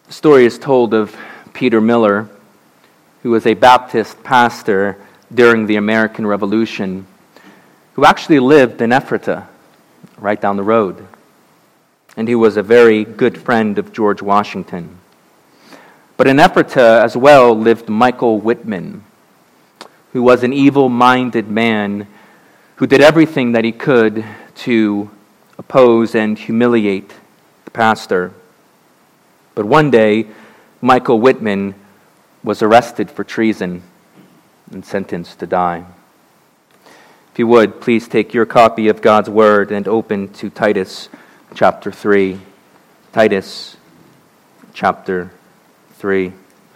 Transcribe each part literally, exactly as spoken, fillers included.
The story is told of Peter Miller, who was a Baptist pastor during the American Revolution, who actually lived in Ephrata, right down the road. And he was a very good friend of George Washington. But in Ephrata as well lived Michael Whitman, who was an evil-minded man who did everything that he could to oppose and humiliate the pastor. But one day, Michael Whitman was arrested for treason and sentenced to die. If you would, please take your copy of God's Word and open to Titus chapter three. Titus chapter three.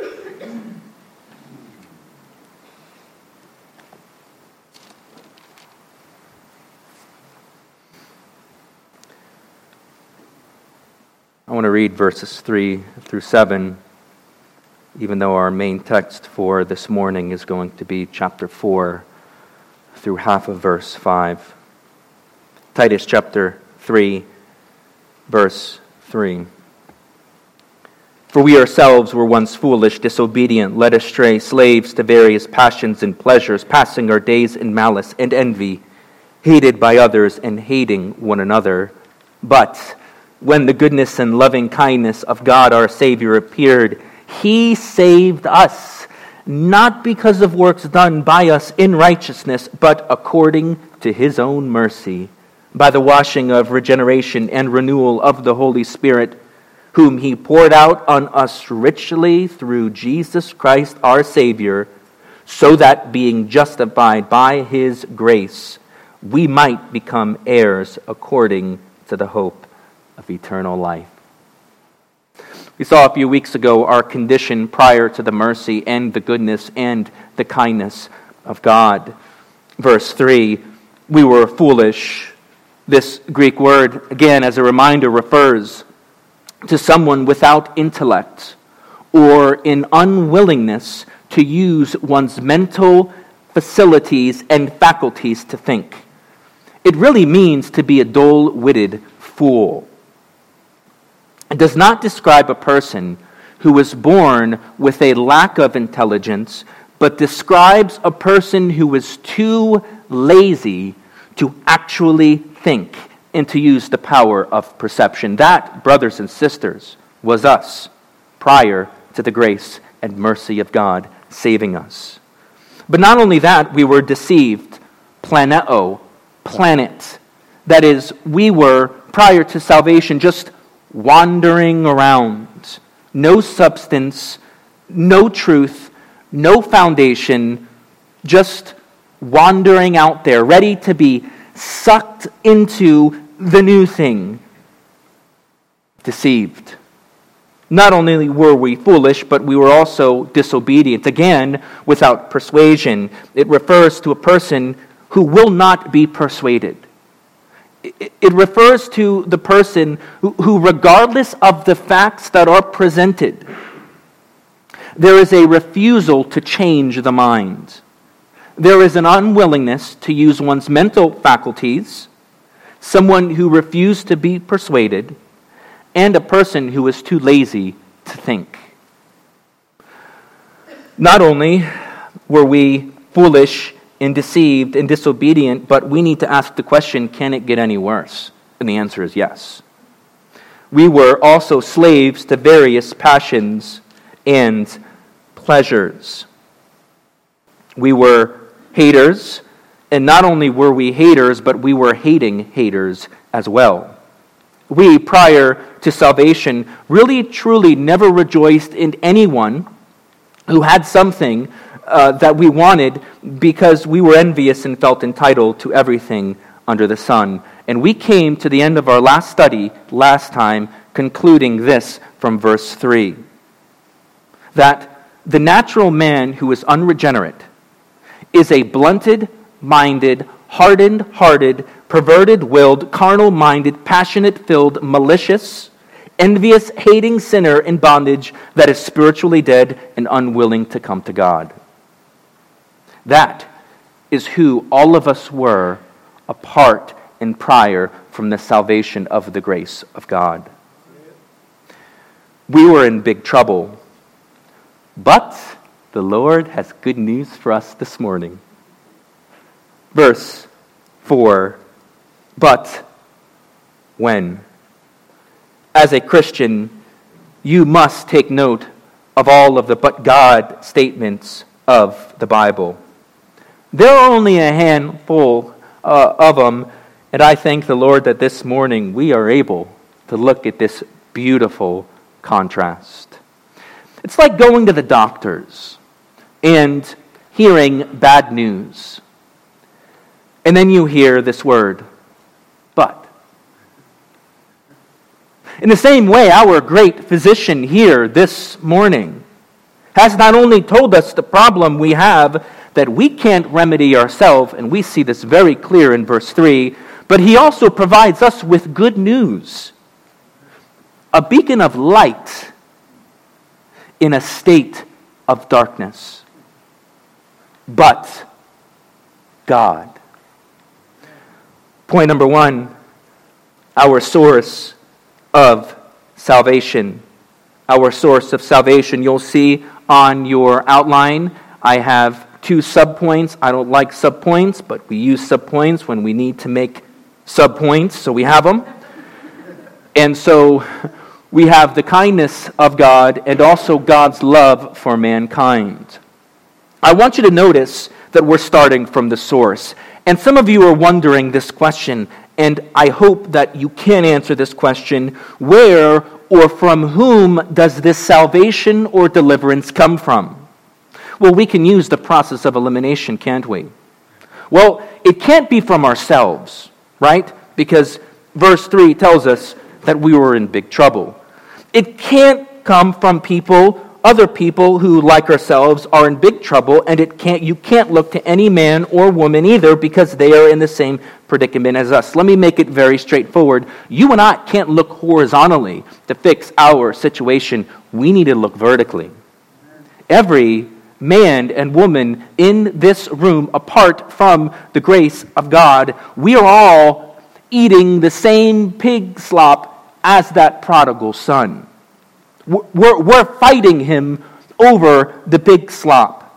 I want to read verses three through seven, even though our main text for this morning is going to be chapter four through half of verse five. Titus chapter three, verse three. For we ourselves were once foolish, disobedient, led astray, slaves to various passions and pleasures, passing our days in malice and envy, hated by others and hating one another. But when the goodness and loving kindness of God our Savior appeared, He saved us, not because of works done by us in righteousness, but according to His own mercy, by the washing of regeneration and renewal of the Holy Spirit, whom He poured out on us richly through Jesus Christ our Savior, so that being justified by His grace, we might become heirs according to the hope of eternal life. We saw a few weeks ago our condition prior to the mercy and the goodness and the kindness of God. Verse three, we were foolish. This Greek word, again, as a reminder, refers to someone without intellect or in unwillingness to use one's mental facilities and faculties to think. It really means to be a dull-witted fool. It does not describe a person who was born with a lack of intelligence, but describes a person who is too lazy to actually think and to use the power of perception. That, brothers and sisters, was us prior to the grace and mercy of God saving us. But not only that, we were deceived, planeo, planet. That is, we were, prior to salvation, just wandering around. No substance, no truth, no foundation, just wandering out there, ready to be sucked into the new thing. Deceived. Not only were we foolish, but we were also disobedient. Again, without persuasion. It refers to a person who will not be persuaded. It refers to the person who, who, regardless of the facts that are presented, there is a refusal to change the mind. There is an unwillingness to use one's mental faculties, someone who refused to be persuaded, and a person who is too lazy to think. Not only were we foolish and deceived and disobedient, but we need to ask the question, can it get any worse? And the answer is yes. We were also slaves to various passions and pleasures. We were haters, and not only were we haters, but we were hating haters as well. We, prior to salvation, really truly never rejoiced in anyone who had something Uh, that we wanted, because we were envious and felt entitled to everything under the sun. And we came to the end of our last study last time, concluding this from verse three. That the natural man who is unregenerate is a blunted-minded, hardened-hearted, perverted-willed, carnal-minded, passionate-filled, malicious, envious, hating sinner in bondage that is spiritually dead and unwilling to come to God. That is who all of us were apart and prior from the salvation of the grace of God. We were in big trouble. But the Lord has good news for us this morning. Verse four, but when? As a Christian, you must take note of all of the but God statements of the Bible. There are only a handful uh, of them, and I thank the Lord that this morning we are able to look at this beautiful contrast. It's like going to the doctors and hearing bad news. And then you hear this word, but. In the same way, our great physician here this morning has not only told us the problem we have that we can't remedy ourselves, and we see this very clear in verse three, but he also provides us with good news. A beacon of light in a state of darkness. But God. Point number one, our source of salvation. Our source of salvation. You'll see on your outline, I have two subpoints. I don't like subpoints, but we use subpoints when we need to make subpoints, so we have them. And so we have the kindness of God and also God's love for mankind. I want you to notice that we're starting from the source. And some of you are wondering this question, and I hope that you can answer this question. Where or from whom does this salvation or deliverance come from? Well, we can use the process of elimination, can't we? Well, it can't be from ourselves, right? Because verse three tells us that we were in big trouble. It can't come from people, other people who, like ourselves, are in big trouble, and it can't. You can't look to any man or woman either because they are in the same predicament as us. Let me make it very straightforward. You and I can't look horizontally to fix our situation. We need to look vertically. Every man and woman in this room, apart from the grace of God, we are all eating the same pig slop as that prodigal son. We're, we're fighting him over the pig slop.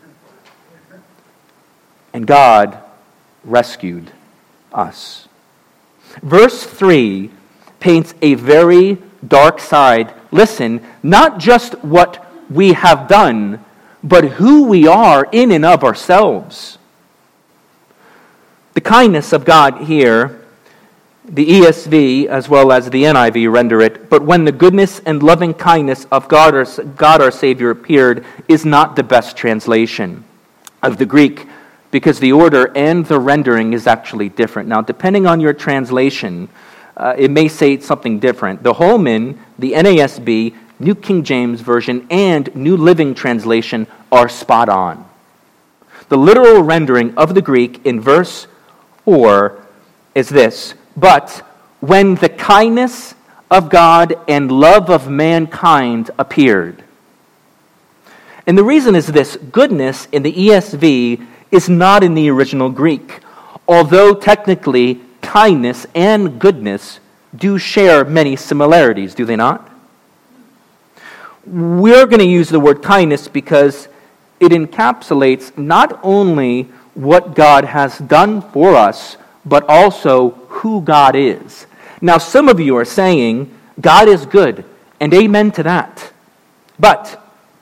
And God rescued us. Verse three paints a very dark side. Listen, not just what we have done, but who we are in and of ourselves. The kindness of God here, the E S V as well as the N I V render it, but when the goodness and loving kindness of God our, God our Savior appeared, is not the best translation of the Greek, because the order and the rendering is actually different. Now, depending on your translation, uh, it may say something different. The Holman, the N A S B, New King James Version, and New Living Translation are spot on. The literal rendering of the Greek in verse four is this: but when the kindness of God and love of mankind appeared. And the reason is this: goodness in the E S V is not in the original Greek, although technically kindness and goodness do share many similarities, do they not? We're going to use the word kindness because it encapsulates not only what God has done for us, but also who God is. Now, some of you are saying, God is good, and amen to that. But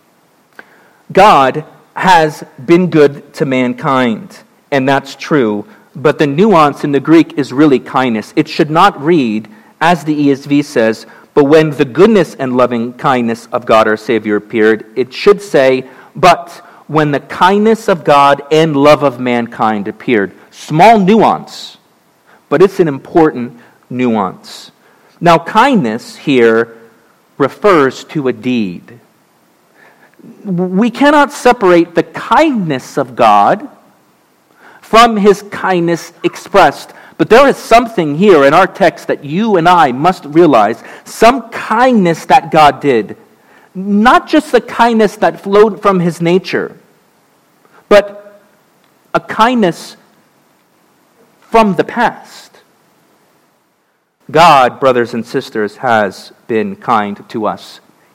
God has been good to mankind, and that's true. But the nuance in the Greek is really kindness. It should not read, as the E S V says, but when the goodness and loving kindness of God our Savior appeared. It should say, but when the kindness of God and love of mankind appeared. Small nuance, but it's an important nuance. Now, kindness here refers to a deed. We cannot separate the kindness of God from his kindness expressed. But there is something here in our text that you and I must realize, some kindness that God did. Not just the kindness that flowed from his nature, but a kindness from the past. God, brothers and sisters, has been kind to us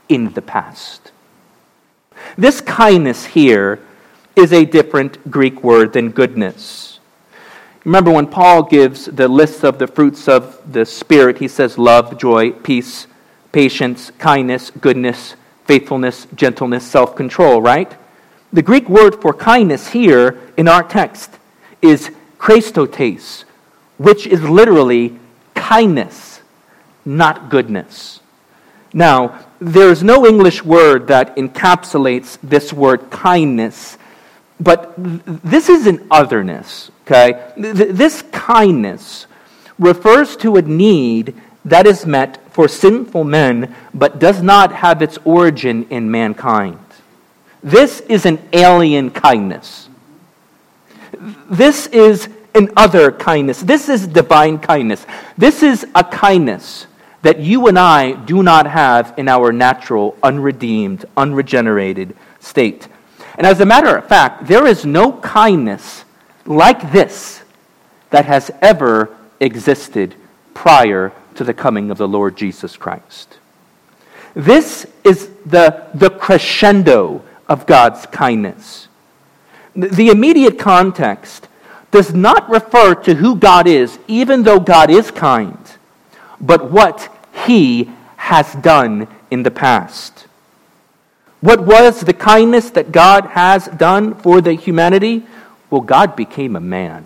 in the past. This kindness here is a different Greek word than goodness. Remember when Paul gives the list of the fruits of the Spirit, he says love, joy, peace, patience, kindness, goodness, faithfulness, gentleness, self-control, right? The Greek word for kindness here in our text is chrestotes, which is literally kindness, not goodness. Now, there's no English word that encapsulates this word kindness, but th- this is an otherness, okay? Th- this kindness refers to a need that is met for sinful men, but does not have its origin in mankind. This is an alien kindness. This is an other kindness. This is divine kindness. This is a kindness that you and I do not have in our natural, unredeemed, unregenerated state. And as a matter of fact, there is no kindness like this that has ever existed prior to the coming of the Lord Jesus Christ. This is the, the crescendo of God's kindness. The immediate context does not refer to who God is, even though God is kind, but what He has done in the past. What was the kindness that God has done for the humanity? Well, God became a man.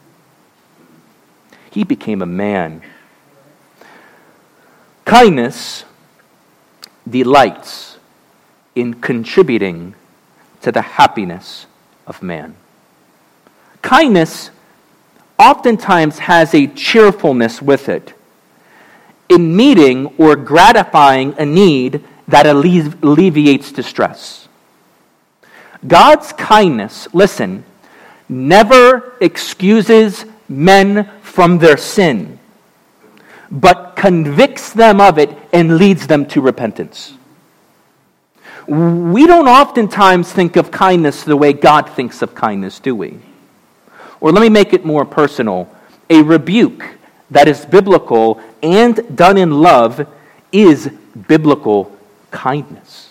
He became a man. Kindness delights in contributing to the happiness of man. Kindness oftentimes has a cheerfulness with it in meeting or gratifying a need that alle- alleviates distress. God's kindness, listen, never excuses men from their sin, but convicts them of it and leads them to repentance. We don't oftentimes think of kindness the way God thinks of kindness, do we? Or let me make it more personal. A rebuke that is biblical and done in love is biblical kindness.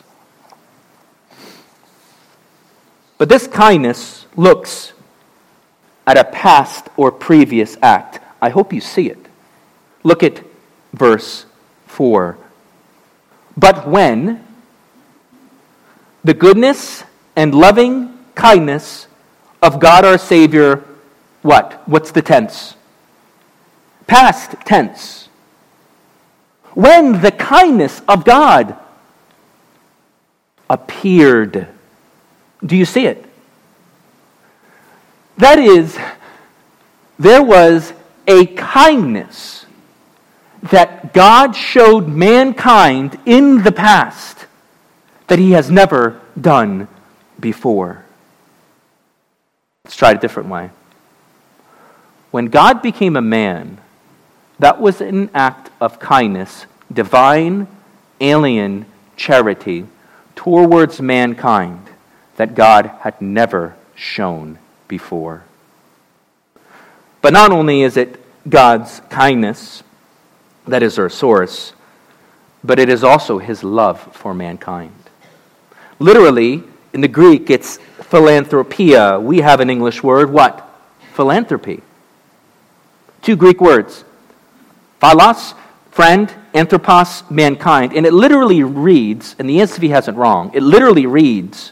But this kindness looks at a past or previous act. I hope you see it. Look at verse four. But when the goodness and loving kindness of God our Savior, what? What's the tense? Past tense. When the kindness of God appeared. Do you see it? That is, there was a kindness that God showed mankind in the past that He has never done before. Let's try it a different way. When God became a man, that was an act of kindness, divine, alien charity towards mankind that God had never shown before. But not only is it God's kindness that is our source, but it is also His love for mankind. Literally, in the Greek, it's philanthropia. We have an English word, what? Philanthropy. Two Greek words. Philos, friend, anthropos, mankind. And it literally reads, and the E S V has it wrong, it literally reads,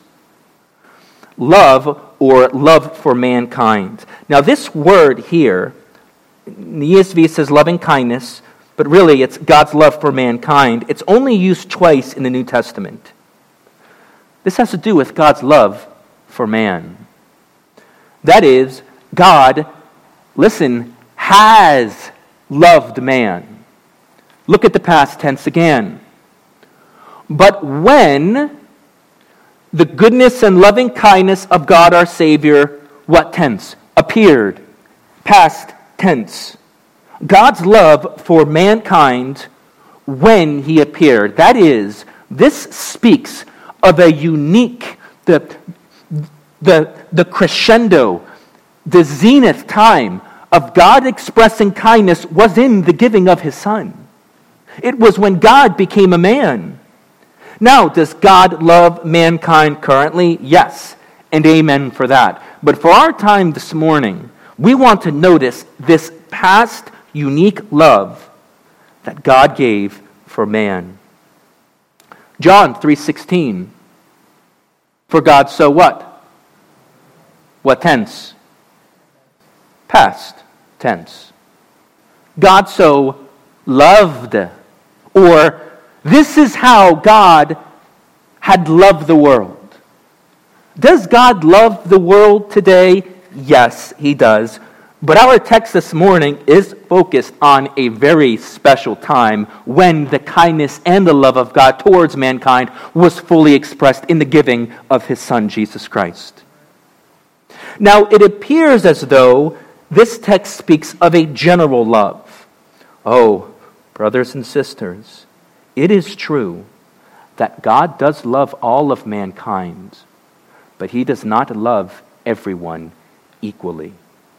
love or love for mankind. Now this word here, in the E S V says loving kindness, but really it's God's love for mankind. It's only used twice in the New Testament. This has to do with God's love for man. That is, God, listen, has loved man. Look at the past tense again. But when the goodness and loving kindness of God our Savior, what tense? Appeared. Past tense. God's love for mankind when He appeared. That is, this speaks of a unique, the, the, the crescendo, the zenith time of God expressing kindness was in the giving of His Son. It was when God became a man. Now, does God love mankind currently? Yes, and amen for that. But for our time this morning, we want to notice this past unique love that God gave for man. John three sixteen. For God so what? What tense? Past tense. God so loved, or this is how God had loved the world. Does God love the world today? Yes, he does. But our text this morning is focused on a very special time when the kindness and the love of God towards mankind was fully expressed in the giving of his Son, Jesus Christ. Now, it appears as though this text speaks of a general love. Oh, brothers and sisters, it is true that God does love all of mankind, but he does not love everyone equally.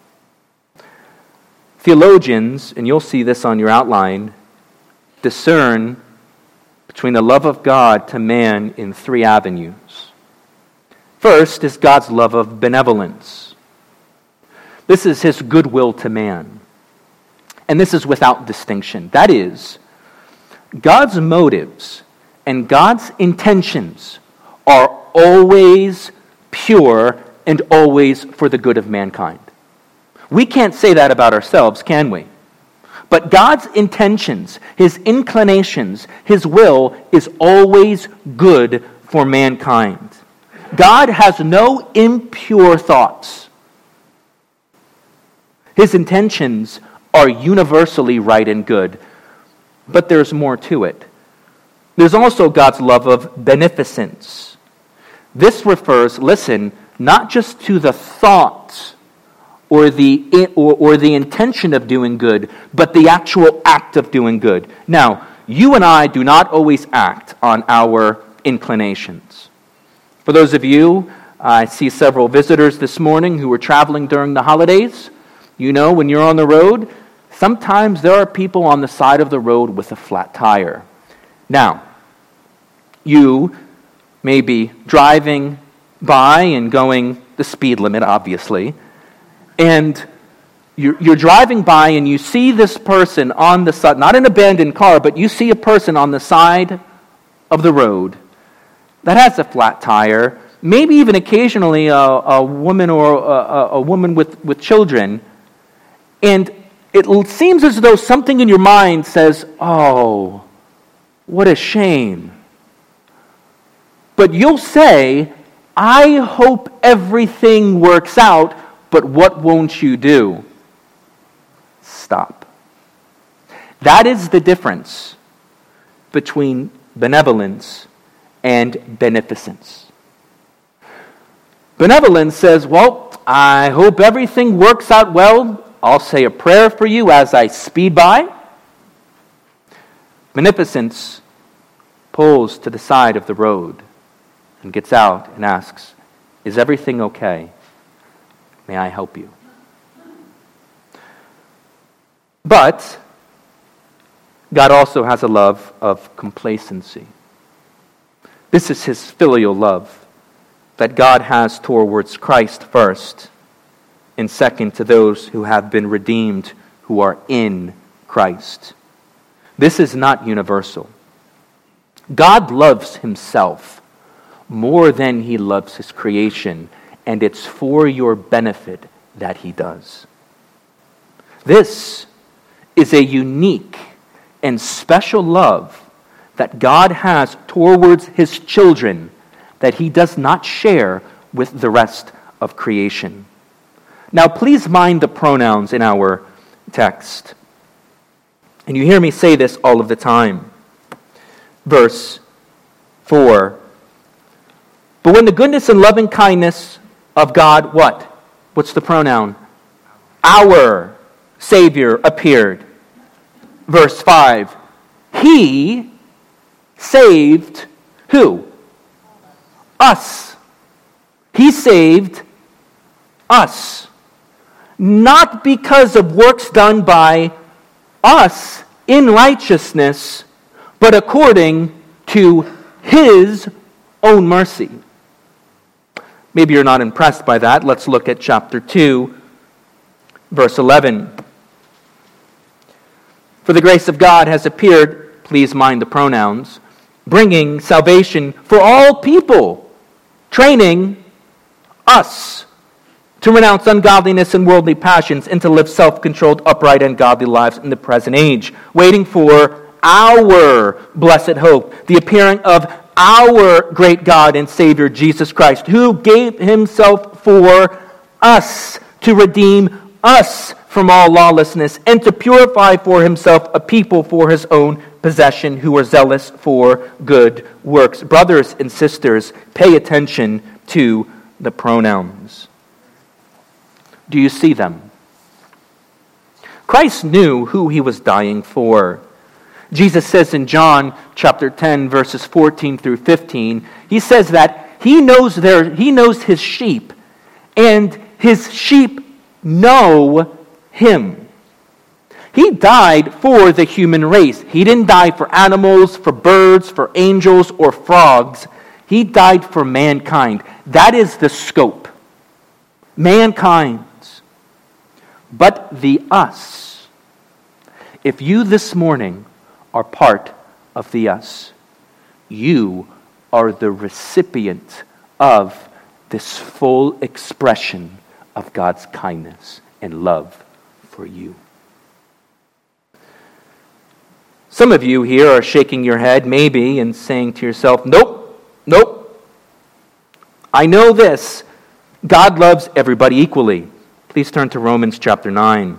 Theologians, and you'll see this on your outline, discern between the love of God to man in three avenues. First is God's love of benevolence. This is his goodwill to man. And this is without distinction. That is, God's motives and God's intentions are always pure and always for the good of mankind. We can't say that about ourselves, can we? But God's intentions, his inclinations, his will is always good for mankind. God has no impure thoughts. His intentions are universally right and good. But there's more to it. There's also God's love of beneficence. This refers, listen, not just to the thought or the or, or the intention of doing good, but the actual act of doing good. Now, you and I do not always act on our inclinations. For those of you, I see several visitors this morning who were traveling during the holidays. You know, when you're on the road, sometimes there are people on the side of the road with a flat tire. Now, you may be driving by and going the speed limit, obviously, and you're, you're driving by and you see this person on the side, not an abandoned car, but you see a person on the side of the road that has a flat tire, maybe even occasionally a, a woman or a, a woman with, with children, and it seems as though something in your mind says, oh, what a shame. But you'll say, I hope everything works out, but what won't you do? Stop. That is the difference between benevolence and beneficence. Benevolence says, well, I hope everything works out well. I'll say a prayer for you as I speed by. Beneficence pulls to the side of the road and gets out and asks, is everything okay? May I help you? But God also has a love of complacency. This is his filial love that God has towards Christ first, and second to those who have been redeemed, who are in Christ. This is not universal. God loves himself more than he loves his creation, and it's for your benefit that he does. This is a unique and special love that God has towards his children that he does not share with the rest of creation. Now, please mind the pronouns in our text. And you hear me say this all of the time. Verse four. But when the goodness and loving kindness of God, what? What's the pronoun? Our Savior appeared. Verse five. He saved who? Us. He saved us. Not because of works done by us in righteousness, but according to his own mercy. Maybe you're not impressed by that. Let's look at chapter two, verse eleven. For the grace of God has appeared, please mind the pronouns, bringing salvation for all people, training us to renounce ungodliness and worldly passions, and to live self-controlled, upright, and godly lives in the present age, waiting for our blessed hope, the appearing of our great God and Savior, Jesus Christ, who gave himself for us to redeem us from all lawlessness, and to purify for himself a people for his own possession who are zealous for good works. Brothers and sisters, pay attention to the pronouns. Do you see them? Christ knew who he was dying for. Jesus says in John chapter ten, verses fourteen through fifteen, he says that he knows their, he knows his sheep, and his sheep know him. He died for the human race. He didn't die for animals, for birds, for angels, or frogs. He died for mankind. That is the scope. Mankind. But the us. If you this morning are part of the us, you are the recipient of this full expression of God's kindness and love for you. Some of you here are shaking your head maybe and saying to yourself, nope, nope. I know this. God loves everybody equally. Please turn to Romans chapter nine.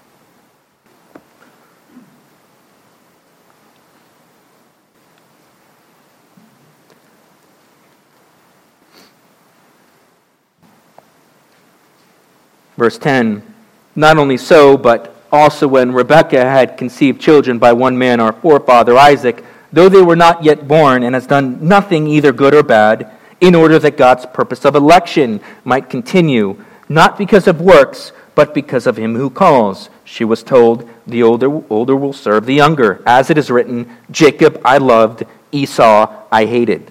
Verse ten, not only so, but also when Rebekah had conceived children by one man, our forefather Isaac, though they were not yet born, and has done nothing either good or bad, in order that God's purpose of election might continue, not because of works, but because of him who calls. She was told, the older, older will serve the younger. As it is written, Jacob I loved, Esau I hated.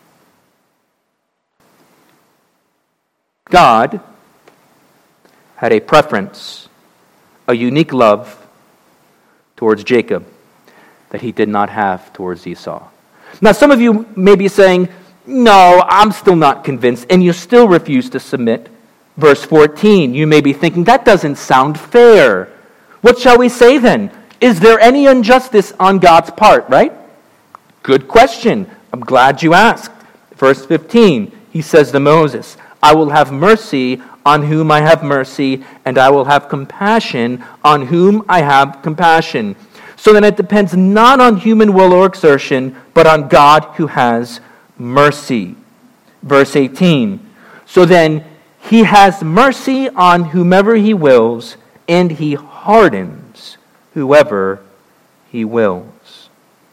God had a preference, a unique love towards Jacob that he did not have towards Esau. Now, some of you may be saying, no, I'm still not convinced, and you still refuse to submit. Verse fourteen, you may be thinking, that doesn't sound fair. What shall we say then? Is there any injustice on God's part, right? Good question. I'm glad you asked. Verse fifteen, he says to Moses, I will have mercy on whom I have mercy, and I will have compassion on whom I have compassion. So then it depends not on human will or exertion, but on God who has mercy. Verse eighteen, so then he has mercy on whomever he wills, and he hardens whoever he wills.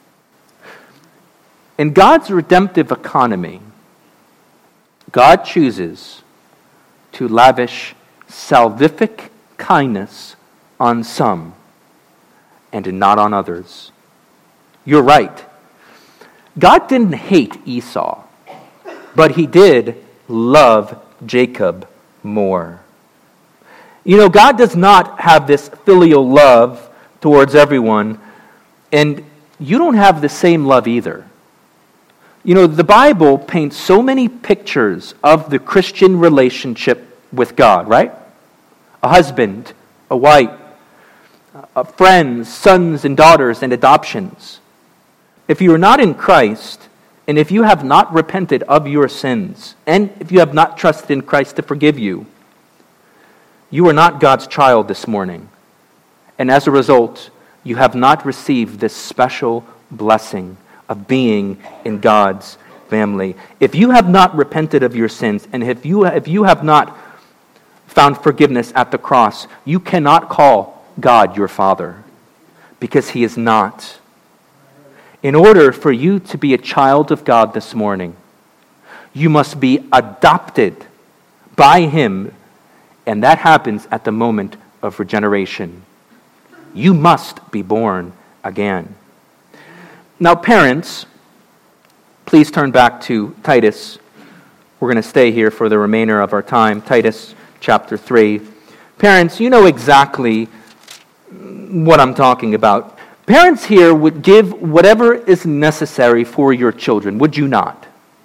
In God's redemptive economy, God chooses to lavish salvific kindness on some and not on others. You're right. God didn't hate Esau, but he did love Jacob more. You know, God does not have this filial love towards everyone, and you don't have the same love either. You know, the Bible paints so many pictures of the Christian relationship with God, right? A husband, a wife, uh, friends, sons and daughters, and adoptions. If you are not in Christ, and if you have not repented of your sins, and if you have not trusted in Christ to forgive you, you are not God's child this morning. And as a result, you have not received this special blessing of being in God's family. If you have not repented of your sins, and if you, if you have not found forgiveness at the cross, you cannot call God your Father, because he is not. In order for you to be a child of God this morning, you must be adopted by him, and that happens at the moment of regeneration. You must be born again. Now, parents, Please turn back to Titus. We're going to stay here for the remainder of our time. Titus chapter three. Parents, you know exactly what I'm talking about. Parents here would give whatever is necessary for your children, would you not?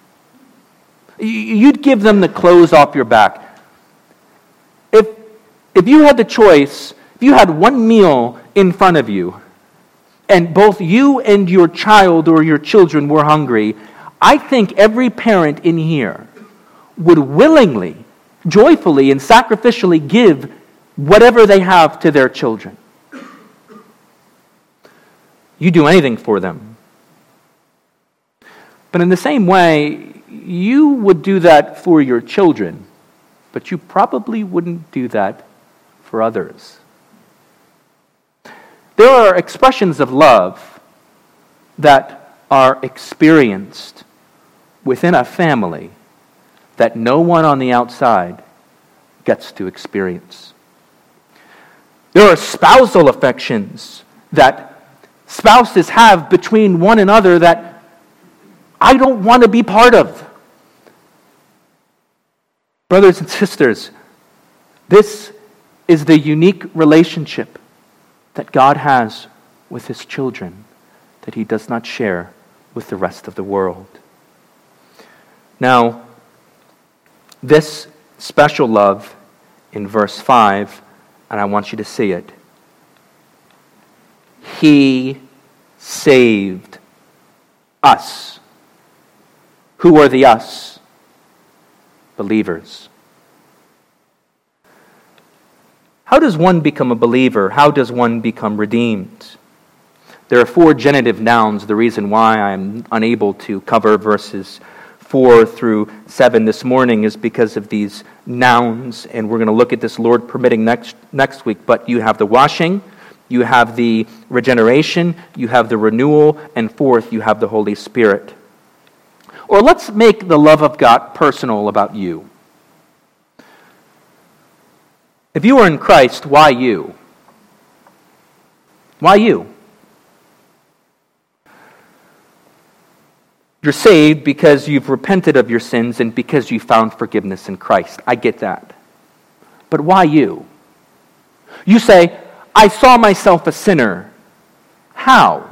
You'd give them the clothes off your back. If, if you had the choice, if you had one meal in front of you, and both you and your child or your children were hungry, I think every parent in here would willingly, joyfully, and sacrificially give whatever they have to their children. You do anything for them. But in the same way, you would do that for your children, but you probably wouldn't do that for others. There are expressions of love that are experienced within a family that no one on the outside gets to experience. There are spousal affections that spouses have between one another that I don't want to be part of. Brothers and sisters, this is the unique relationship that God has with His children that He does not share with the rest of the world. Now, this special love in verse five, and I want you to see it. He saved us. Who are the us? Believers. How does one become a believer? How does one become redeemed? There are four genitive nouns. The reason why I'm unable to cover verses four through seven this morning is because of these nouns, and we're going to look at this, Lord permitting, next next week. But you have the washing, you have the regeneration, you have the renewal, and fourth, you have the Holy Spirit. Or let's make the love of God personal about you. If you are in Christ, why you? Why you? You're saved because you've repented of your sins and because you found forgiveness in Christ. I get that. But why you? You say, I saw myself a sinner. How?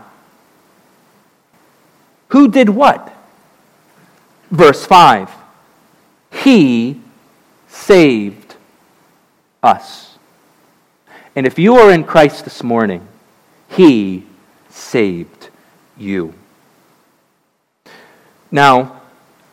Who did what? Verse five. He saved us. And if you are in Christ this morning, He saved you. Now,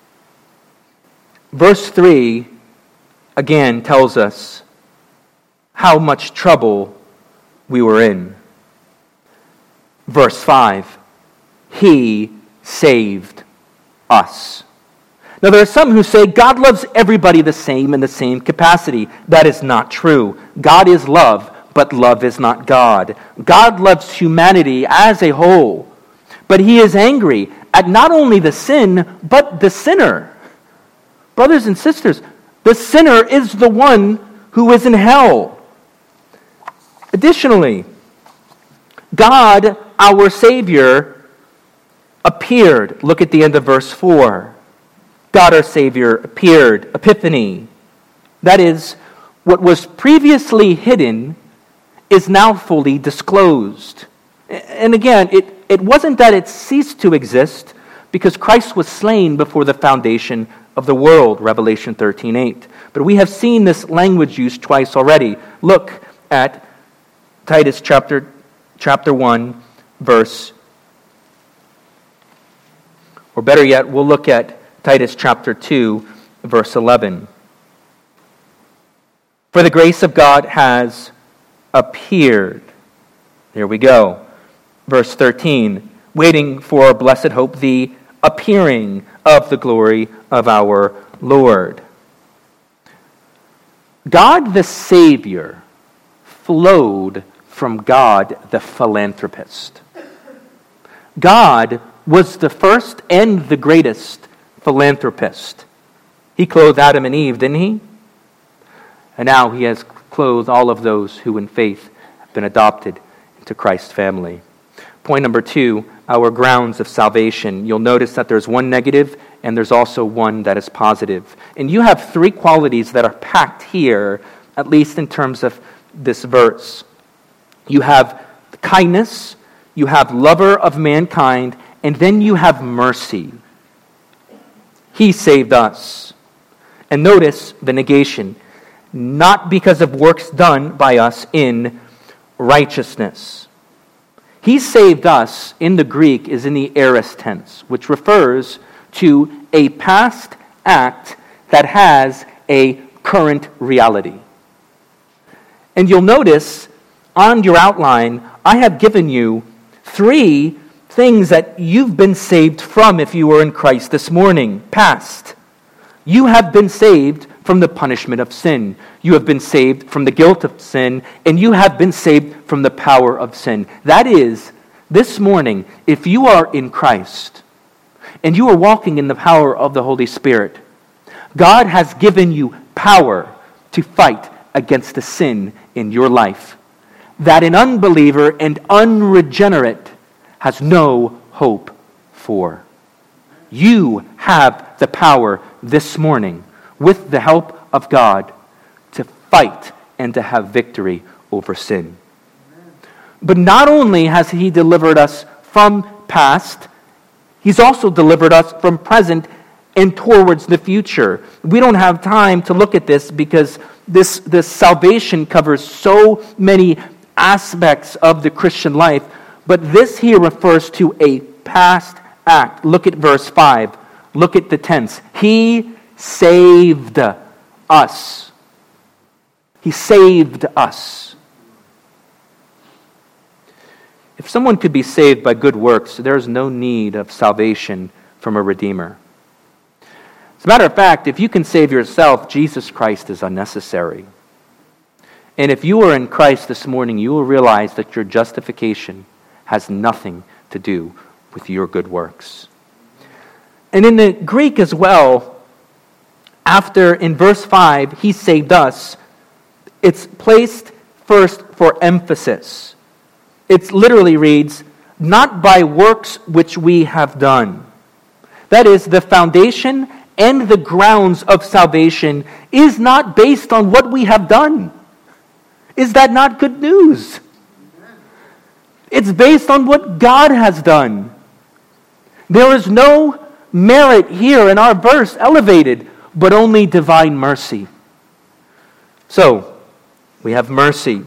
verse three again tells us how much trouble we were in. Verse five, He saved us. Now, there are some who say God loves everybody the same in the same capacity. That is not true. God is love, but love is not God. God loves humanity as a whole, but He is angry at not only the sin, but the sinner. Brothers and sisters, the sinner is the one who is in hell. Additionally, God, our Savior, appeared. Look at the end of verse four. God, our Savior, appeared. Epiphany. That is, what was previously hidden is now fully disclosed. And again, it, it wasn't that it ceased to exist because Christ was slain before the foundation of the world, Revelation thirteen eight. But we have seen this language used twice already. Look at Titus chapter, chapter one, verse, or better yet, we'll look at Titus chapter two, verse eleven. For the grace of God has appeared. There we go. Verse thirteen, waiting for blessed hope, the appearing of the glory of our Lord. God the Savior flowed from God the philanthropist. God was the first and the greatest philanthropist. He clothed Adam and Eve, didn't He? And now He has clothed all of those who in faith have been adopted into Christ's family. Point number two, our grounds of salvation, you'll notice that there's one negative and there's also one that is positive. And you have three qualities that are packed here, at least in terms of this verse. You have kindness, you have lover of mankind, and then you have mercy. He saved us. And notice the negation. Not because of works done by us in righteousness. He saved us, in the Greek, is in the aorist tense, which refers to a past act that has a current reality. And you'll notice on your outline, I have given you three things that you've been saved from if you were in Christ this morning. Past. You have been saved from the punishment of sin. You have been saved from the guilt of sin, and you have been saved from the power of sin. That is, this morning, if you are in Christ, and you are walking in the power of the Holy Spirit, God has given you power to fight against the sin in your life that an unbeliever and unregenerate has no hope for. You have the power this morning, with the help of God, to fight and to have victory over sin. But not only has He delivered us from past, He's also delivered us from present and towards the future. We don't have time to look at this because this, this salvation covers so many aspects of the Christian life, but this here refers to a past act. Look at verse five. Look at the tense. He saved us. He saved us. If someone could be saved by good works, there is no need of salvation from a Redeemer. As a matter of fact, if you can save yourself, Jesus Christ is unnecessary. And if you are in Christ this morning, you will realize that your justification has nothing to do with your good works. And in the Greek as well, after in verse five, He saved us, it's placed first for emphasis. It literally reads, not by works which we have done. That is, the foundation and the grounds of salvation is not based on what we have done. Is that not good news? It's based on what God has done. There is no merit here in our verse elevated, but only divine mercy. So, we have mercy.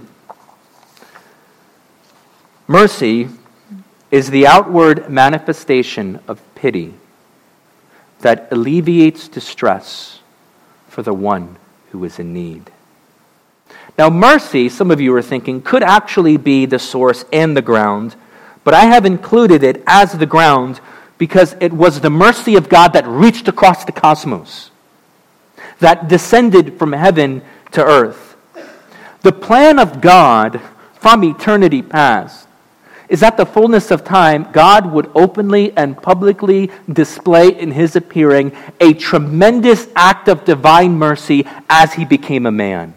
Mercy is the outward manifestation of pity that alleviates distress for the one who is in need. Now, mercy, some of you are thinking, could actually be the source and the ground, but I have included it as the ground because it was the mercy of God that reached across the cosmos, that descended from heaven to earth. The plan of God from eternity past is at the fullness of time, God would openly and publicly display in His appearing a tremendous act of divine mercy as He became a man.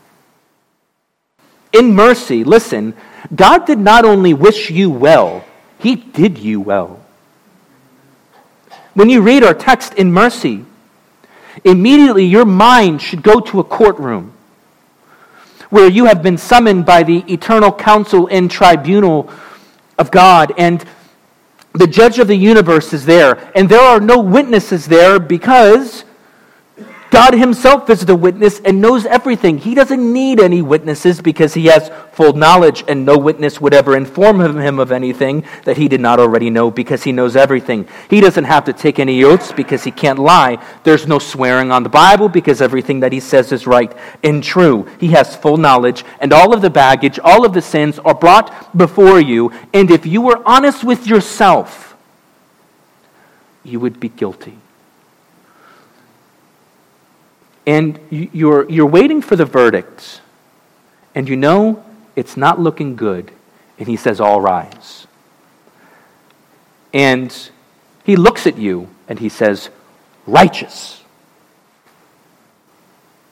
In mercy, listen, God did not only wish you well, He did you well. When you read our text in mercy, immediately your mind should go to a courtroom where you have been summoned by the eternal council and tribunal of God, and the judge of the universe is there, and there are no witnesses there because God Himself is the witness and knows everything. He doesn't need any witnesses because He has full knowledge, and no witness would ever inform Him of anything that He did not already know because He knows everything. He doesn't have to take any oaths because He can't lie. There's no swearing on the Bible because everything that He says is right and true. He has full knowledge, and all of the baggage, all of the sins are brought before you, and if you were honest with yourself, you would be guilty. And you're, you're waiting for the verdict, and you know it's not looking good, and He says, all rise. And He looks at you, and He says, righteous.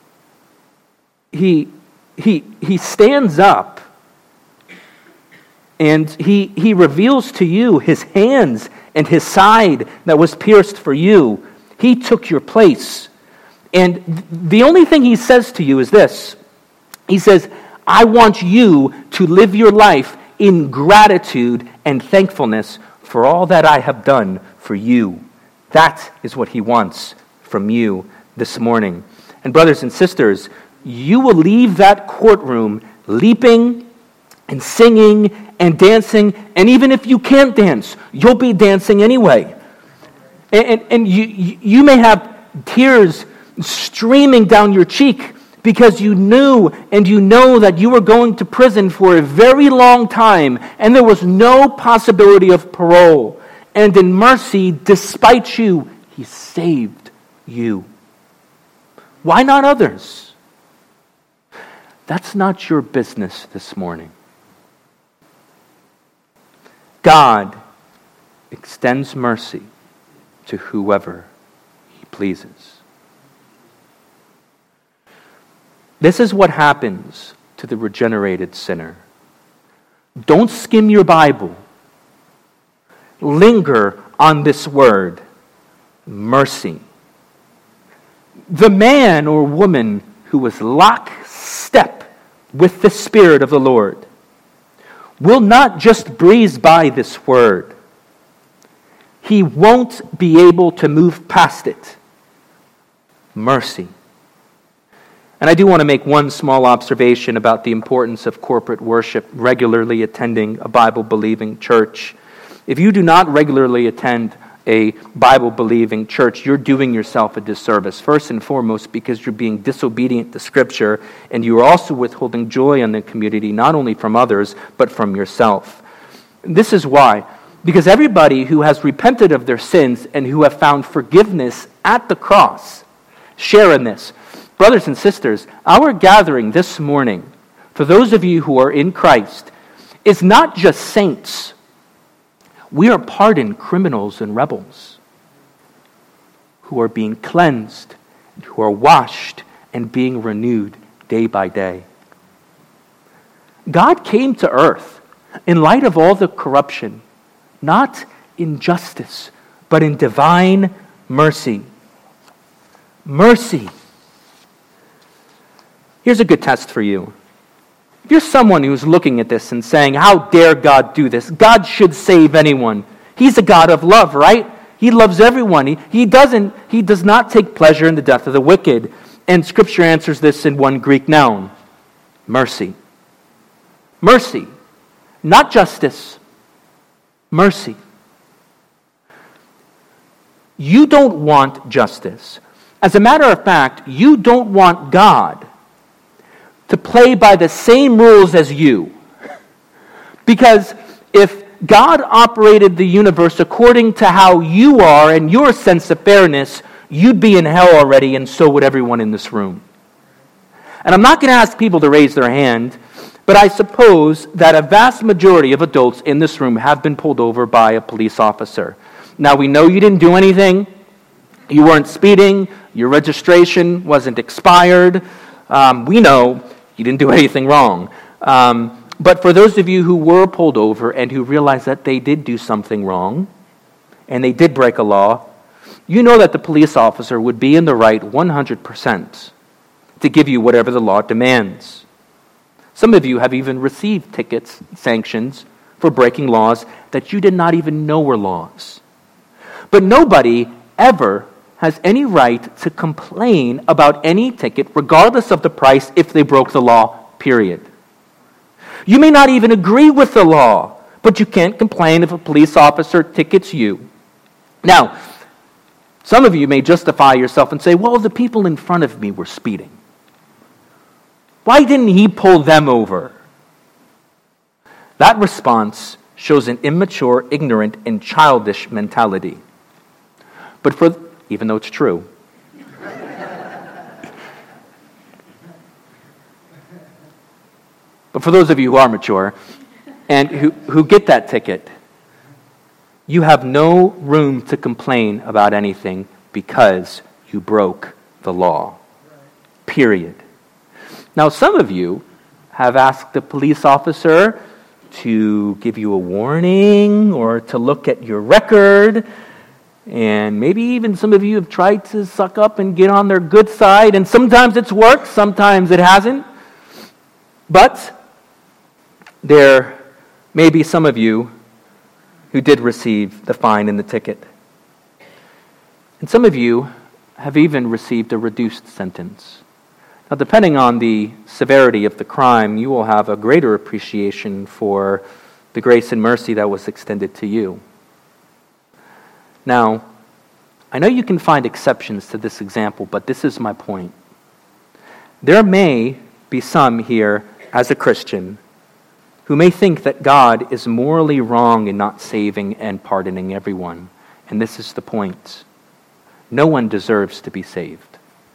He, he, he stands up, And he, he reveals to you his hands and his side that was pierced for you. He took your place. And the only thing he says to you is this. He says, I want you to live your life in gratitude and thankfulness for all that I have done for you. That is what he wants from you this morning. And brothers and sisters, you will leave that courtroom leaping and singing and dancing, and even if you can't dance, you'll be dancing anyway. And, and, and you, you may have tears streaming down your cheek because you knew and you know that you were going to prison for a very long time, and there was no possibility of parole. And in mercy, despite you, he saved you. Why not others? That's not your business this morning. God extends mercy to whoever he pleases. This is what happens to the regenerated sinner. Don't skim your Bible. Linger on this word, mercy. The man or woman who was lockstep with the Spirit of the Lord will not just breeze by this word. He won't be able to move past it. Mercy. And I do want to make one small observation about the importance of corporate worship, regularly attending a Bible-believing church. If you do not regularly attend a Bible-believing church, you're doing yourself a disservice. First and foremost, because you're being disobedient to Scripture, and you are also withholding joy in the community, not only from others, but from yourself. This is why. Because everybody who has repented of their sins and who have found forgiveness at the cross share in this. Brothers and sisters, our gathering this morning, for those of you who are in Christ, is not just saints. We are pardoned criminals and rebels who are being cleansed, who are washed and being renewed day by day. God came to earth in light of all the corruption, not in justice, but in divine mercy. Mercy. Here's a good test for you. If you're someone who's looking at this and saying, how dare God do this? God should save anyone. He's a God of love, right? He loves everyone. He, he doesn't, he does not take pleasure in the death of the wicked. And Scripture answers this in one Greek noun. Mercy. Mercy. Not justice. Mercy. You don't want justice. As a matter of fact, you don't want God to play by the same rules as you. Because if God operated the universe according to how you are and your sense of fairness, you'd be in hell already, and so would everyone in this room. And I'm not going to ask people to raise their hand, but I suppose that a vast majority of adults in this room have been pulled over by a police officer. Now, we know you didn't do anything. You weren't speeding. Your registration wasn't expired. Um, we know you didn't do anything wrong. Um, but for those of you who were pulled over and who realized that they did do something wrong, and they did break a law, you know that the police officer would be in the right one hundred percent to give you whatever the law demands. Some of you have even received tickets, sanctions, for breaking laws that you did not even know were laws. But nobody ever has any right to complain about any ticket, regardless of the price, if they broke the law, period. You may not even agree with the law, but you can't complain if a police officer tickets you. Now, some of you may justify yourself and say, well, the people in front of me were speeding. Why didn't he pull them over? That response shows an immature, ignorant, and childish mentality. But for even though it's true. But for those of you who are mature and who, who get that ticket, you have no room to complain about anything because you broke the law. Period. Now, some of you have asked the police officer to give you a warning or to look at your record. And maybe even some of you have tried to suck up and get on their good side, and sometimes it's worked, sometimes it hasn't. But there may be some of you who did receive the fine and the ticket. And some of you have even received a reduced sentence. Now, depending on the severity of the crime, you will have a greater appreciation for the grace and mercy that was extended to you. Now, I know you can find exceptions to this example, but this is my point. There may be some here as a Christian who may think that God is morally wrong in not saving and pardoning everyone. And this is the point. No one deserves to be saved.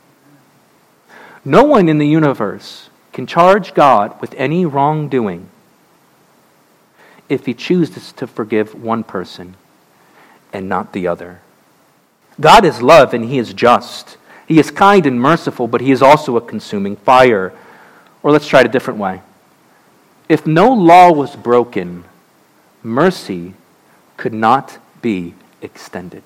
No one in the universe can charge God with any wrongdoing if he chooses to forgive one person and not the other. God is love and he is just. He is kind and merciful, but he is also a consuming fire. Or let's try it a different way. If no law was broken, mercy could not be extended.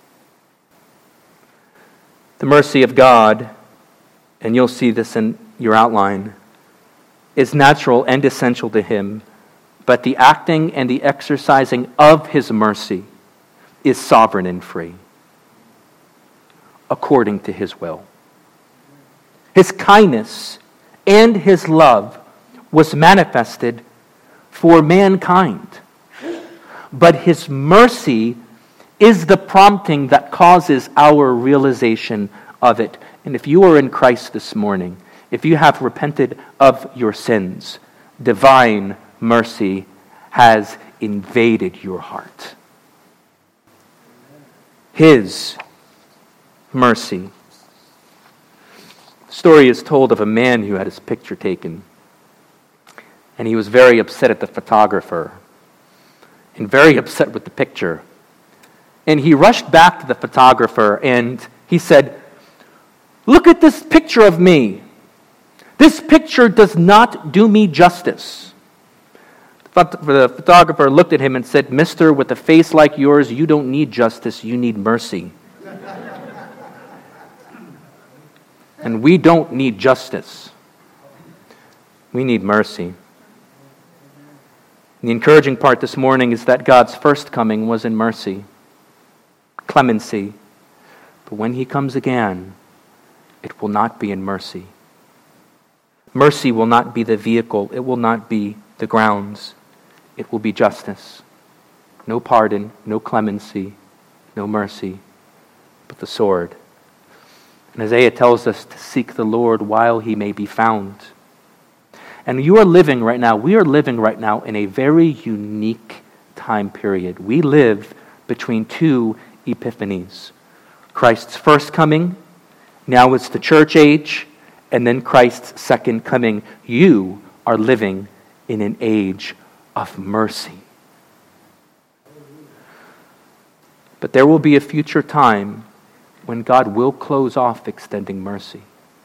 The mercy of God, and you'll see this in your outline, is natural and essential to him, but the acting and the exercising of his mercy is sovereign and free, according to his will. His kindness and his love was manifested for mankind, but his mercy is the prompting that causes our realization of it. And if you are in Christ this morning, if you have repented of your sins, divine mercy has invaded your heart. His mercy. The story is told of a man who had his picture taken, and he was very upset at the photographer and very upset with the picture. And he rushed back to the photographer and he said, "Look at this picture of me. This picture does not do me justice." The photographer looked at him and said, "Mister, with a face like yours, you don't need justice, you need mercy." And we don't need justice. We need mercy. The encouraging part this morning is that God's first coming was in mercy, clemency. But when he comes again, it will not be in mercy. Mercy will not be the vehicle. It will not be the grounds. It will be justice. No pardon, no clemency, no mercy, but the sword. And Isaiah tells us to seek the Lord while he may be found. And you are living right now, we are living right now in a very unique time period. We live between two epiphanies. Christ's first coming, now it's the church age, and then Christ's second coming. You are living in an age of mercy. But there will be a future time when God will close off extending mercy.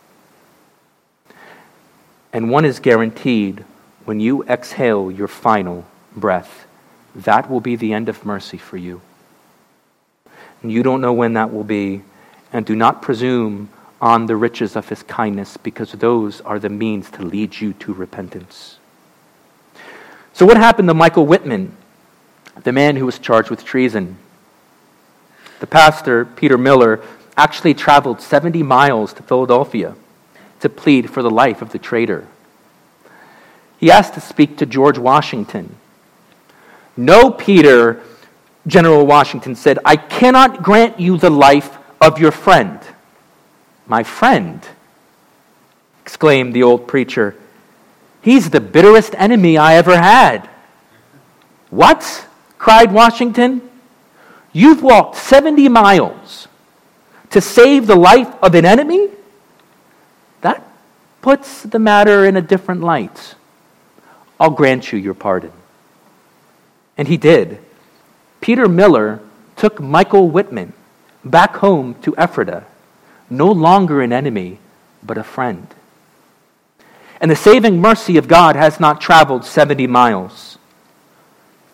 And one is guaranteed: when you exhale your final breath, that will be the end of mercy for you. And you don't know when that will be, and do not presume on the riches of his kindness, because those are the means to lead you to repentance. So what happened to Michael Whitman, the man who was charged with treason? The pastor, Peter Miller, actually traveled seventy miles to Philadelphia to plead for the life of the traitor. He asked to speak to George Washington. "No, Peter," General Washington said, "I cannot grant you the life of your friend." "My friend?" exclaimed the old preacher. "He's the bitterest enemy I ever had." "What?" cried Washington. "You've walked seventy miles to save the life of an enemy? That puts the matter in a different light. I'll grant you your pardon." And he did. Peter Miller took Michael Whitman back home to Ephrata, no longer an enemy, but a friend. And the saving mercy of God has not traveled seventy miles.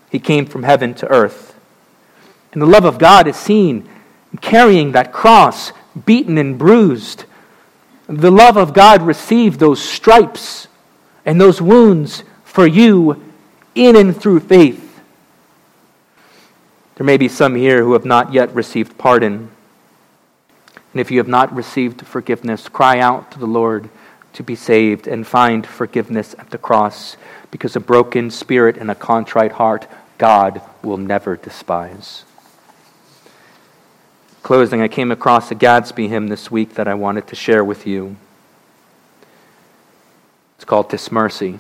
He came from heaven to earth. And the love of God is seen in carrying that cross, beaten and bruised. The love of God received those stripes and those wounds for you in and through faith. There may be some here who have not yet received pardon. And if you have not received forgiveness, cry out to the Lord to be saved and find forgiveness at the cross, because a broken spirit and a contrite heart God will never despise. Closing, I came across a Gadsby hymn this week that I wanted to share with you. It's called "'Tis Mercy."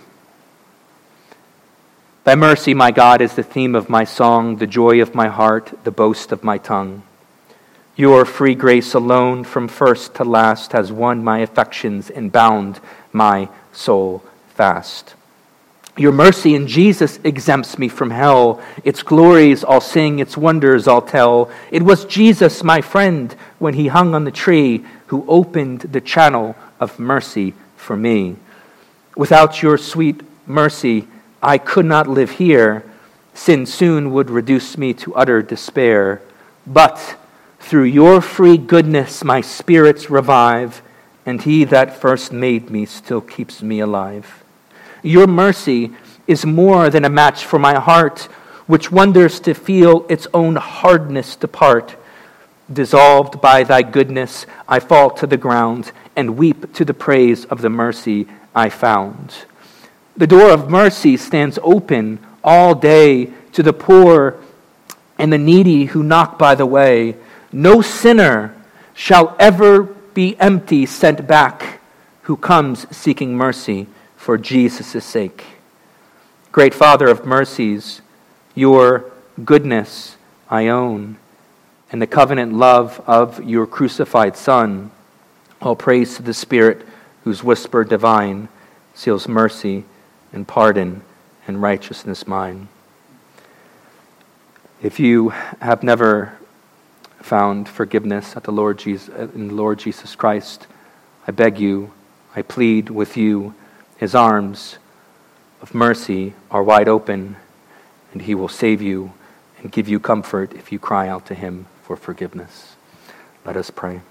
Thy mercy, my God, is the theme of my song, the joy of my heart, the boast of my tongue. Your free grace alone, from first to last, has won my affections and bound my soul fast. Your mercy in Jesus exempts me from hell. Its glories I'll sing, its wonders I'll tell. It was Jesus, my friend, when he hung on the tree, who opened the channel of mercy for me. Without your sweet mercy, I could not live here. Sin soon would reduce me to utter despair. But through your free goodness, my spirits revive, and he that first made me still keeps me alive. Your mercy is more than a match for my heart, which wonders to feel its own hardness depart. Dissolved by thy goodness, I fall to the ground and weep to the praise of the mercy I found. The door of mercy stands open all day to the poor and the needy who knock by the way. No sinner shall ever be empty sent back who comes seeking mercy for Jesus' sake. Great Father of mercies, your goodness I own, and the covenant love of your crucified Son. All praise to the Spirit whose whisper divine seals mercy and pardon and righteousness mine. If you have never found forgiveness at the Lord Jesus, in the Lord Jesus Christ, I beg you, I plead with you, his arms of mercy are wide open, and he will save you and give you comfort if you cry out to him for forgiveness. Let us pray.